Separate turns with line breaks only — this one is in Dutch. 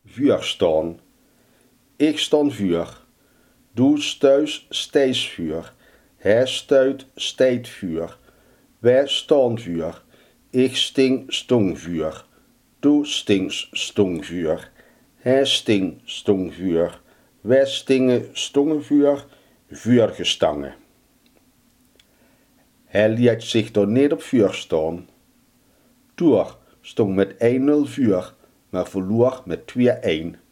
vuur staan. Ik staan vuur. Du stuis steeds vuur. Hij stuit steed vuur. Wij staan vuur. Ik sting stongvuur. Du stings stongvuur. Hij sting stongvuur. Wij stingen stongenvuur. Vuurgestangen. Hij liet zich door niet op vuur staan. Toer stond met 1-0 vuur, maar verloor met 2-1.